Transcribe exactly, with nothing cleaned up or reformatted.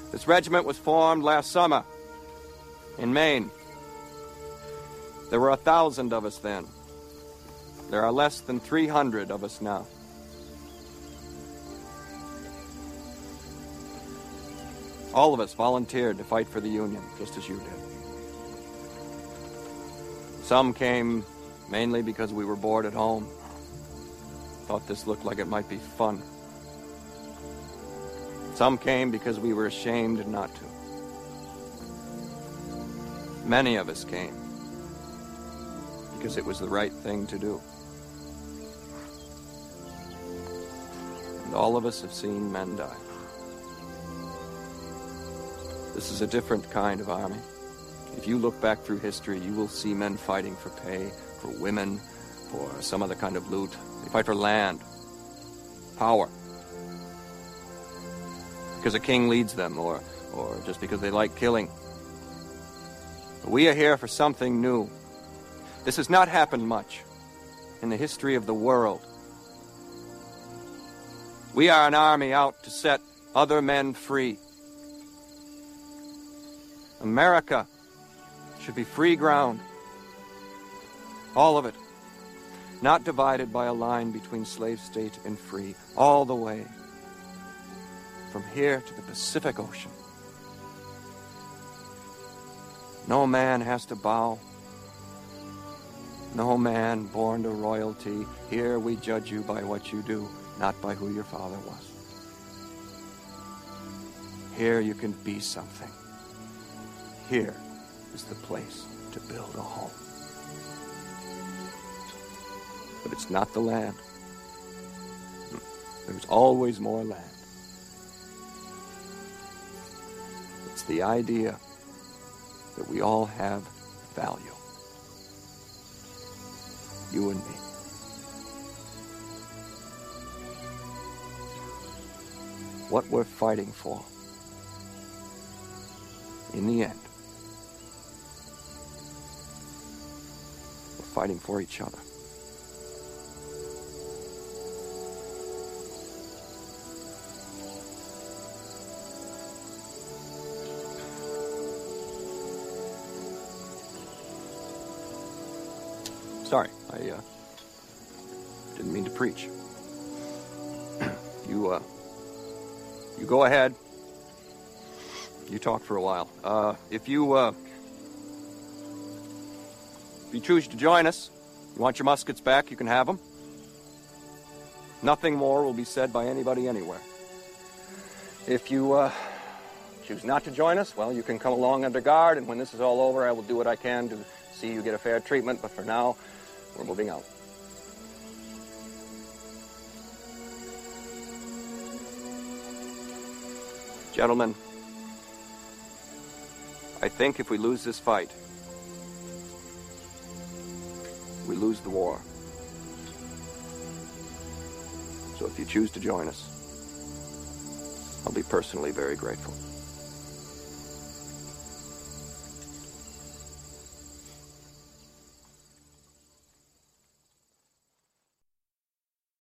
This regiment was formed last summer in Maine. There were a thousand of us then. There are less than three hundred of us now. All of us volunteered to fight for the Union, just as you did. Some came mainly because we were bored at home. Thought this looked like it might be fun. Some came because we were ashamed not to. Many of us came because it was the right thing to do. And all of us have seen men die. This is a different kind of army. If you look back through history, you will see men fighting for pay, for women, for some other kind of loot. They fight for land, power. Because a king leads them, or, or just because they like killing. But we are here for something new. This has not happened much in the history of the world. We are an army out to set other men free. America should be free ground. All of it. Not divided by a line between slave state and free. All the way. From here to the Pacific Ocean. No man has to bow. No man born to royalty. Here we judge you by what you do, not by who your father was. Here you can be something. Here is the place to build a home. But it's not the land. There's always more land. It's the idea that we all have value. You and me. What we're fighting for, in the end, we're fighting for each other. Sorry, I uh, didn't mean to preach. you, uh, you go ahead. You talk for a while. Uh, if you, uh, if you choose to join us, you want your muskets back, you can have them. Nothing more will be said by anybody anywhere. If you, uh, choose not to join us, well, you can come along under guard, and when this is all over, I will do what I can to see you get a fair treatment, but for now, we're moving out. Gentlemen, I think if we lose this fight, we lose the war. So if you choose to join us, I'll be personally very grateful.